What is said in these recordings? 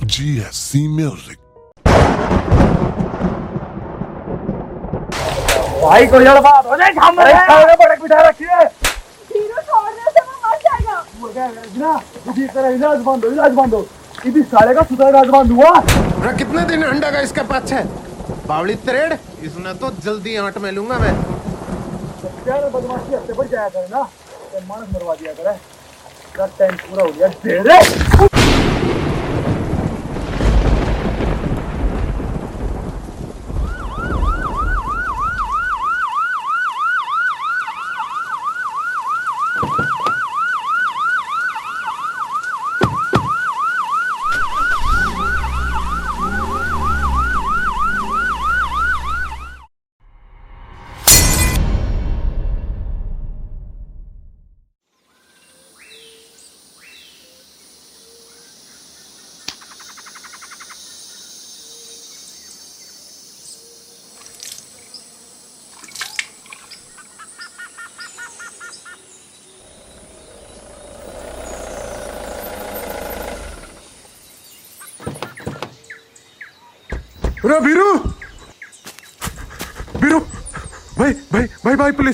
GSC Music। भाई कोई और बात हो जाए सामने सामने पटक बिठा रखी है। हीरो छोड़ने से वो मर जाएगा। वो क्या है ना, इसी तरह इलाज बंद हो इसी साले का सुधर इलाज बंद हुआ। अरे कितने दिन अंडा का इसका पाछे बावली तरेड़, इसने तो जल्दी आंट में लूंगा मैं। यार बदमाशी हफ्ते पर जाया करे ना, तो मानस मरवा दिया करे। टाइम पूरा हो गया तेरे। अरे बीरू बीरू भाई भाई भाई भाई पुलिस।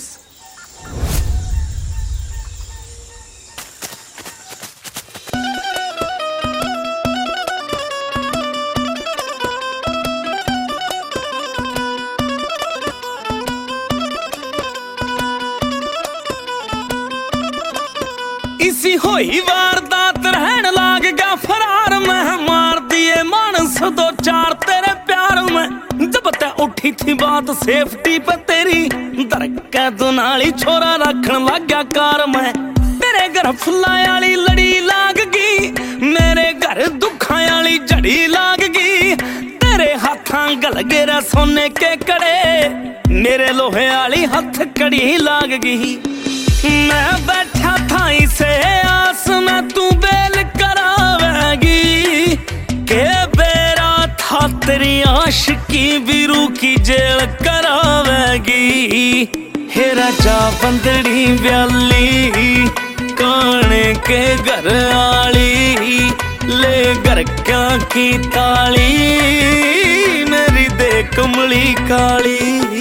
इसी होई वारदात रहन लाग गया फरार में, मार दिए मानस दो चार तेरे प्यार में। जब तक उठी थी बात सेफ्टी पे तेरी, दरकै दुनाली छोरा रखन लग गया कार में। तेरे घर फुल्ला वाली लड़ी लाग गई, मेरे घर दुखा वाली जड़ी लाग गई। तेरे हाथां गल गिरा सोने के कड़े, मेरे लोहे वाली हथ कड़ी लाग गई। मैं बैठा था इसे आस में तू बेल करावेगी, के बेरा था तेरी आशिकी बीरू की जेल करावेगी। हे राजा बंदड़ी ब्याली काने के घर आली, ले घर क्या की ताली मेरी दे कमली काली।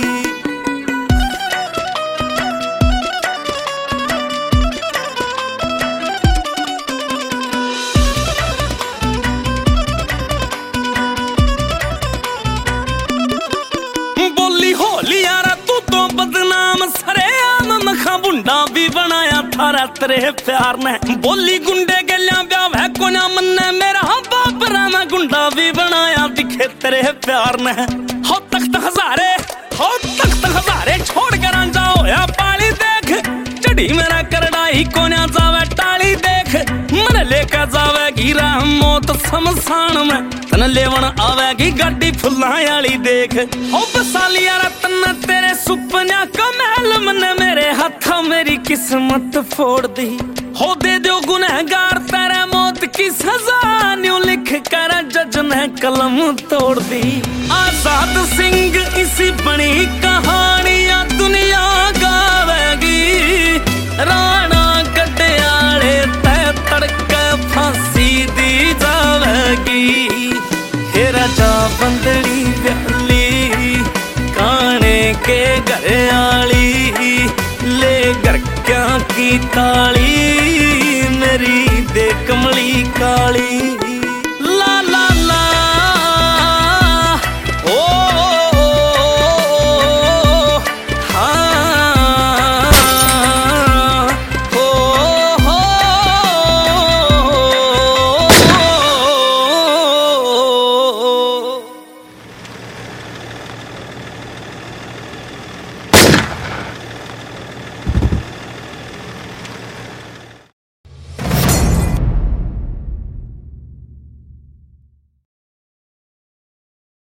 बुंडा भी बनाया थारा तेरे प्यार ने, बोली गुंडे गलियां ब्याह को ना मन्ने मेरा बाप रामा। गुंडा भी बनाया दिखे तेरे प्यार ने। हो तख्त हजारे हो तख्त हजारे छोड़ कर जा होया पाली देख, चढ़ी मेरा करड़ाई को ना जावे टाली देख। मन लेकर जावेगी राह मौत शमशान में, तन लेवन आवेगी गाड़ी फुल्ला वाली देख। हो बसालिया रतन तेरे सुपना का महल मन, मेरे हाथों मेरी किस्मत फोड़ दी। हो दे दो गुनहगार तेरे मौत की सजा, न्यू लिख कर जज ने कलम तोड़ दी। आजाद सिंह इसी बनी कहानियां दुनिया गावेगी, राणा गड्डियाले तै तड़के फांसी दी जावेगी। हे राजा बंदड़ी ब्याली काने के घर आली, ले घर क्या की ताली मेरी दे कमली काली।